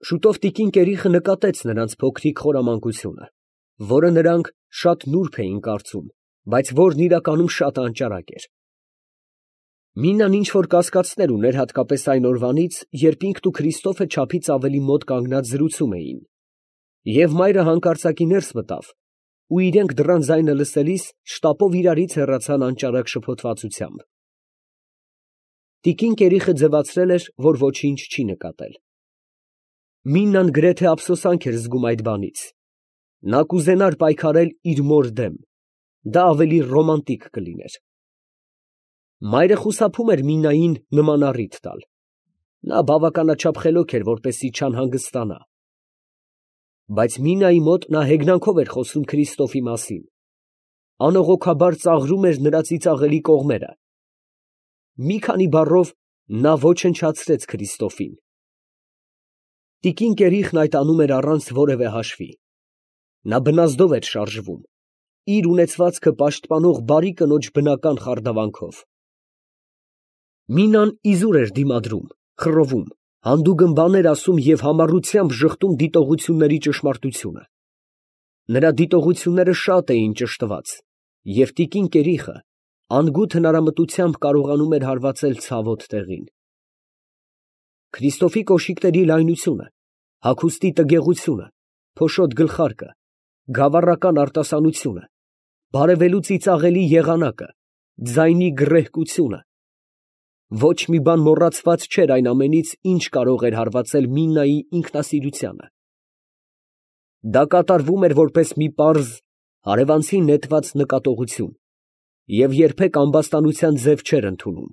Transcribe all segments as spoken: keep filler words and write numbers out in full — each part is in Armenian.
Շուտով տիկին Կերիխը նկատեց նրանց փոքրիկ խորամանկությունը, որը նրանք շատ նուրբ էին կարծում, բայց որն իրականում շատ անճարակ էր։ Մինան ինչ-որ կասկածներ ուներ հատկապես այն օրվանից, երբ ինքն ու Քրիստոֆը չափից ավելի մոտ կանգնած զրուցում էին, և մայրը հանկարծակի ներս մտավ, ու իրենք դռան ձայնը լսելիս շտապով իրարից հեռացան անճարակ շփոթվածությամբ։ Տիկին Կերիխը ձևացրել էր, որ ոչինչ չի նկատել։ Մինան գրեթե ափսոսանք էր զգում այդ բանից. նա կուզենար պայքարել իր մոր դեմ, դա ավելի ռոմանտիկ կլիներ։ Մայրը խուսափում էր Մինային նման առիթ տալ, նա բավականաչափ խելոք էր, որպեսզի չանհանգստանա։ Բայց Մինայի մոտ նա հեգնանքով էր խոսում Քրիստոֆի մասին, անողոքաբար ծաղրում էր նրա ծիծաղելի կողմերը։ Մի քանի բառով նա ոչնչացրեց Քրիստոֆին։ Տիկին Կերիխն այդ անում էր առանց որևէ հաշվի։ Նա բնազդով էր շարժվում, իր ունեցվածքը պաշտպանող բարի կնոջ բնական խարդավանքով։ Մինան իզուր էր դիմադրում, խռովում, հանդուգն բաներ ասում և համառությամբ ժխտում դիտողությունների ճշմարտությունը։ Նրա դիտողությունները շատ էին ճշտված, և տիկին Կերիխը անգութ հնարամտությամբ կարողանում էր հարվածել ցավոտ տեղին։ Քրիստոֆի կոշիկների լայնությունը, հագուստի տգեղությունը, փոշոտ գլխարկը, գավառական արտասանությունը, բարևելու ծիծաղելի եղանակը, ձայնի գռեհկությունը, ոչ մի բան մոռացված չէր այն ամենից, ինչ կարող էր հարվածել Մինայի ինքնասիրությանը։ Դա կատարվում էր որպես մի պարզ, հարևանցի նետված նկատողություն և երբեք ամբաստանության ձև չէր ընդունում։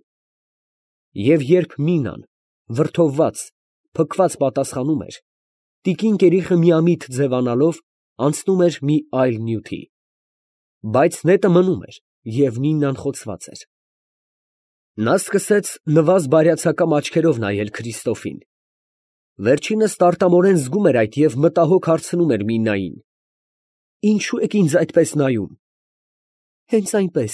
Եվ երբ Մինան, վրդովված, փքված պատասխանում էր, տիկին Կերիխը միամիտ ձևանալով անցնում էր մի այլ նյութի։ Բայց նետը մնում էր, և Մինան խոցված էր։ Նա սկսեց նվազ֊բարյացակամ աչքերով նայել Քրիստոֆին։ Վերջինս տարտամորեն զգում էր այդ և մտահոգ հարցնում էր Մինային. «Ինչո՞ւ եք ինձ այդպես նայում»։ «Հենց այնպես»։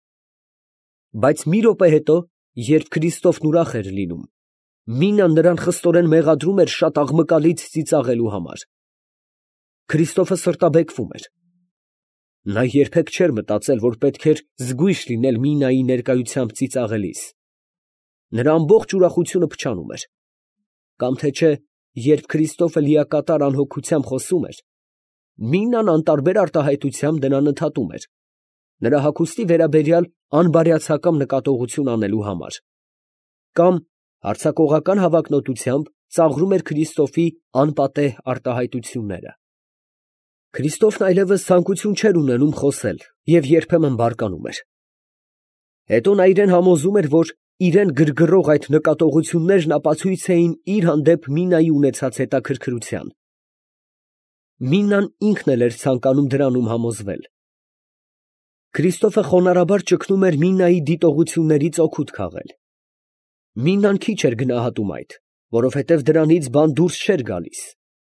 Բայց մի րոպե հետո, երբ Քրիստոֆն ուրախ էր լինում, Մինան նրան խստորեն մեղադրում էր շատ աղմկալից ծիծաղելու համար։ Քրիստոֆը սրտաբեկվում էր։ Նա երբեք չէր մտածել, որ պետք էր զգույշ լինել Մինայի ներկայությամբ ծիծաղելիս։ Նրա ամբողջ ուրախությունը փչանում էր։ Կամ թե չէ, երբ Քրիստոֆը լիակատար անհոգությամբ խոսում էր, Մինան անտարբեր արտահայտությամբ դրան ընդհատում էր, նրա հագուստի վերաբերյալ անբարյացակամ նկատողություն անելու համար։ Կամ հարձակողական հավակնոտությամբ ծաղրում էր Քրիստոֆի անպատեհ արտահայտությունները։ Քրիստոֆն այլևս ցանկություն չէր ունենում խոսել և երբեմն բարկանում էր։ Հետո նա իրան համոզում էր, որ իրան գրգռող այդ նկատողություններն ապացույց էին իր հանդեպ Մինայի ունեցած հետաքրքրության։ Մինան ինքն էլ էր ցանկանում դրանում համոզվել։ Քրիստոֆը խոնարհաբար ճգնում էր Մինայի դիտողություններից օգուտ քաղել։ Մինան քիչ էր գնահատում այդ, որովհետև դրանից բան դուրս չէր գալիս։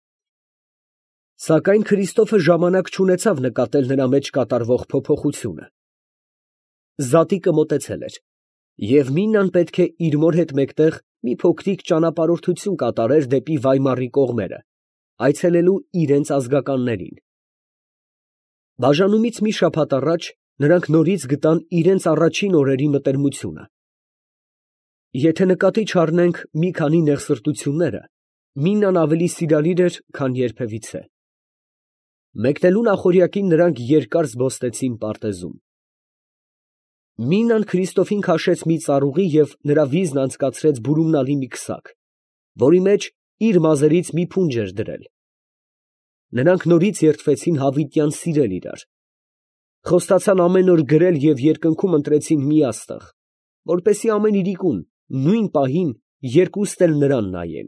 Սակայն Քրիստոֆը ժամանակ չունեցավ նկատել նրա մեջ կատարվող փոփոխությունը։ Զատիկը մոտեցել էր, և Մինան պետք է իր մոր հետ մեկտեղ մի փոքրիկ ճանապարհորդություն կատարեր դեպի Վայմարի կողմերը, այցելելու իրենց ազգականներին։ Բաժանումից մի շաբաթ առաջ նրանք նորից գտան իրենց առաջին օրերի մտերմությունը։ Եթե նկատի չառնենք մի քանի նեղսրտությունները, Մինան ավելի սիրալիր էր, քան երբևիցե։ Մեկնելու նախօրյակին նրանք երկար զբոսնեցին պարտեզում։ Մինան Քրիստոֆին քաշեց մի ծառուղի և նրա վիզն անցկացրեց բուրումնալի մի քսակ, որի մեջ իր մազերից մի փունջ էր դրել։ Նրանք նորից երդվեցին հավիտյան սիրել իրար։ Խոստացան ամեն օր գրել և երկնքում ընտրեցին մի աստղ, որպեսզի ամեն իրիկուն, նույն պահին երկուստ էլ նրան նայեն։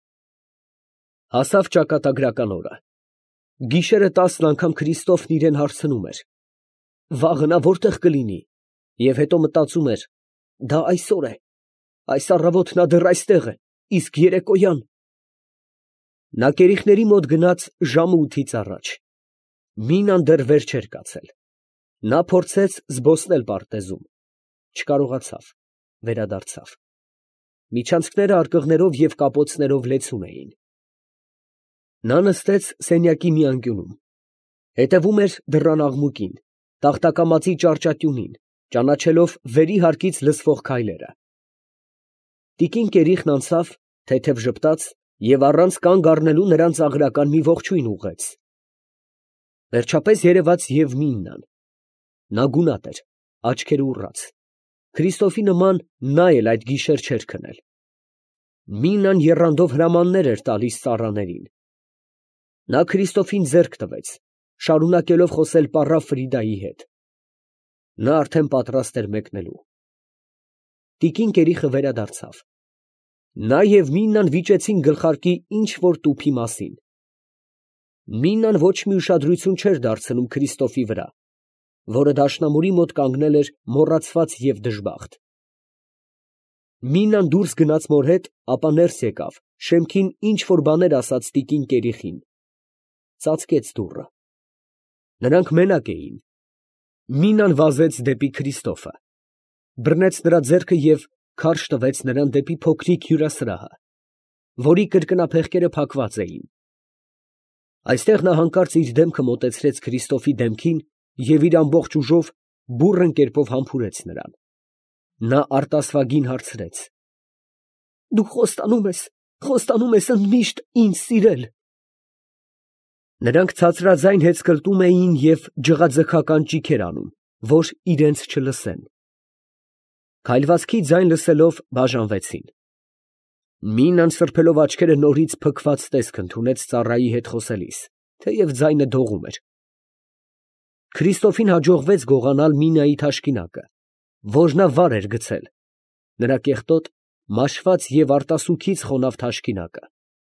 Հասավ ճակատագրական օրը։ Գիշերը տասն անգամ Քրիստոֆն իրան հարցնում էր. «Վաղը նա ո՞րտեղ կլինի», և հետո մտածում էր. «Դա այսօր է, այս առավոտ նա դեռ այստեղ է, իսկ երեկոյան…»։ Նա կերիխների մոտ գնաց ժամը ութից առաջ։ Մինան դեռ վեր չէր կացել։ Նա փորձեց զբոսնել պարտեզում, չկարողացավ, վերադարձավ։ Միջանցքները արկղներով և կապոցներով լեցուն էին։ Նա նստեց սենյակի մի անկյունում, հետևում էր դռան աղմուկին, տախտակամածի ճարճատյունին, ճանաչելով վերի հարկից լսվող քայլերը։ Տիկին Կերիխն անցավ, թեթև ժպտաց և առանց կանգ առնելու նրան ծաղրական մի ողջույն ուղղեց։ Վերջապես երևաց և Միննան։ Նա գունատ էր, աչքերը ուռած։ Քրիստոֆի նման նա էլ այդ գիշեր չէր քնել։ Միննան եռանդով հրամաններ էր տալիս ծառաներին։ Նա Քրիստոֆին ձեռք տվեց, շարունակելով խոսել պառավ Ֆրիդայի հետ։ Նա արդեն պատրաստ էր մեկնելու։ Տիկին Կերիխը վերադարձավ։ Նա և Միննան վիճեցին գլխարկի ինչ֊որ տուփի մասին։ Միննան ոչ մի ուշադրություն չէր դարձնում Քրիստոֆի վրա, որը դաշնամուրի մոտ կանգնել էր մոռացված և դժբախտ։ Միննան դուրս գնաց մոր հետ, ապա ներս եկավ, շեմքին ինչ֊որ բաներ ասաց տիկին Կերիխին։ Ծածկեց դուռը։ Նրանք մենակ էին։ Միննան վազեց դեպի Քրիստոֆը, բռնեց նրա ձեռքը և քարշ տվեց նրան դեպի փոքրիկ հյուրասրահը, որի կրկնափեղկերը փակված էին։ Այստեղ նա հանկարծ իր դեմքը մոտեցրեց Քրիստոֆի դեմքին և իր ամբողջ ուժով բուռն կերպով համբուրեց նրան։ Նա արտասվագին հարցրեց. «Դու խոստանում ես, խոստանում ես ընդմիշտ ինձ սիրել»։ Նրանք ցածրաձայն հեծկլտում էին և ջղաձգական ճիգեր անում, որ իրենց չլսեն։ Քայլվածքի ձայն լսելով, բաժանվեցին։ Միննան սրբելով աչքերը նորից փքված տեսք ընդունեց ծառայի հետ խոսելիս, թեև ձայնը դողում էր։ Քրիստոֆին հաջողվեց գողանալ Միննայի թաշկինակը, որ նա վար էր գցել, նրա կեղտոտ, մաշված և արտասուքից խոնավ թաշկինակը։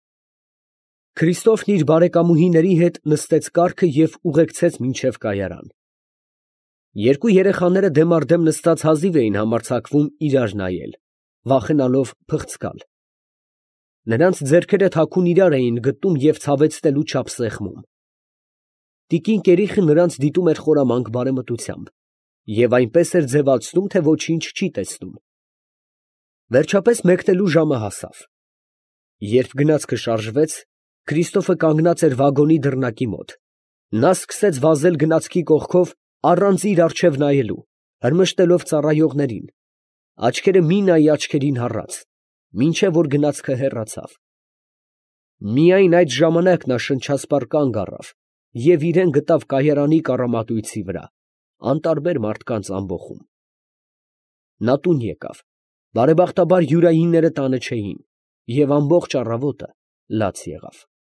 Քրիստոֆն իր բարեկամուհիների հետ նստեց կառքը և ուղեկցեց մինչև կայարան։ Երկու երեխաները դեմ առ դեմ նստած հազիվ էին համարձակվում իրար նայել, վախենալով փղծկալ։ Նրանց ձեռքերը թաքուն իրար էին գտնում և ցավեցնելու չափ սեղմում։ Տիկին Կերիխը նրանց դիտում էր խորամանկ բարեմտությամբ և այնպես էր ձևացնում, թե ոչինչ չի տեսնում։ Վերջապես մեկնելու ժամը հասավ։ Երբ գնացքը շարժվեց, Քրիստոֆը կանգնած էր վագոնի դռնակի մոտ։ Նա սկսեց վազել գնացքի կողքով, առանց իր առջև նայելու, հրմշտելով ծառայողներին, աչքերը Միննայի աչքերին հառած, մինչև որ գնացքը հեռացավ։ Միայն այդ ժամանակ նա շնչասպառ կանգ առավ և իրան գտավ կայարանի կառամատույցի վրա, անտարբեր մարդկանց ամբոխում։ Նա տուն եկավ, բարեբախտաբար հյուրայինները տանը չէին, և ամբողջ առավոտը լաց եղավ։